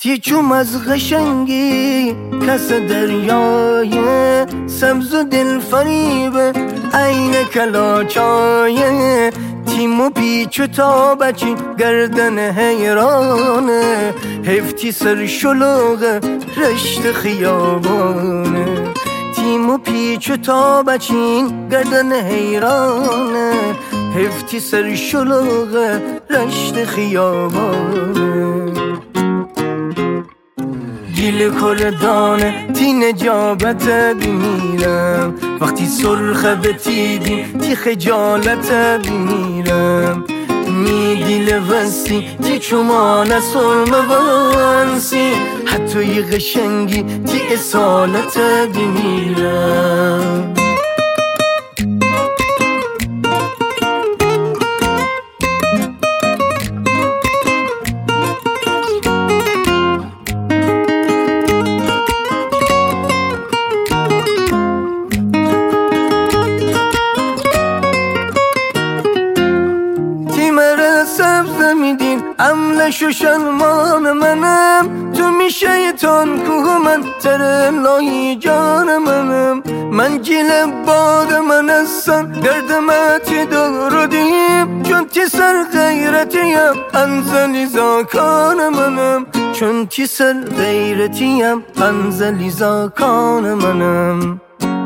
تی چوم از قشنگی کس دریای سبز و دل فریبه عین کلاچای تیمو پیچو تا بچین گردن حیرانه هفتی سر شلوغ رشت خیابانه تیمو پیچو تا بچین گردن حیرانه هفتی سر شلوغ رشت خیابانه گیل کردانه تی نجابت بمیرم وقتی سرخه به تیدی تی خجالت بمیرم می دیل وستی تی چومان سرمه ونسی حتی ی قشنگی تی اصالت بمیرم سبز میدین عملش و شلمان منم تو می شیطان کوه من تر لای جان منم من گیل باد من هستم گردمتی دار دیم چون تی سر غیرتیم انزلی زاکان منم چون تی سر غیرتیم انزلی زاکان منم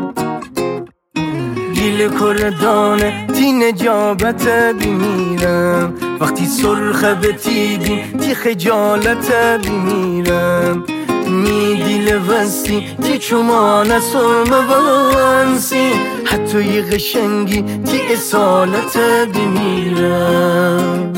گیل کردانه تی نجابت بمیرم وقتی سرخه به تیدی تی خجالت بمیرم می دیل وستی تی چومان سرمه ونسی حتی ی قشنگی تی اصالت بمیرم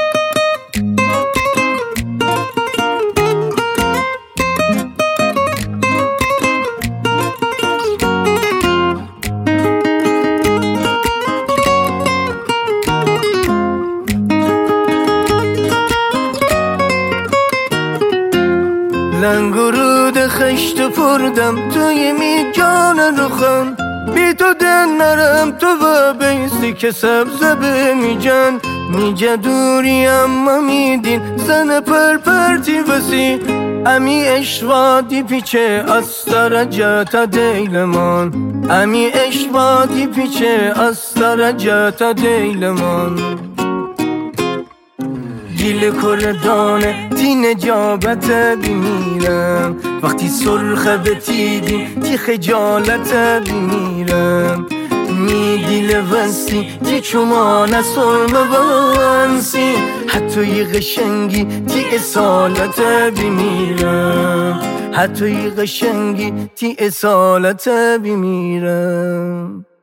لنگرود خشت پردم توی می جان رخم بی تو دل نرم تو و بیستی که سبز بمیجن میجه دوری اما میدین زن پرپرتی وسی امی اشوادی پیچه از درجت دیلمان امی اشوادی پیچه از درجت دیلمان گیل کردانه تی نجابت بمیرم وقتی سرخه به تیدی تی خجالت بمیرم می دیل وستی تی چومان سرمه ونسی حتی ی قشنگی تی اصالت بمیرم حتی ی قشنگی تی اصالت بمیرم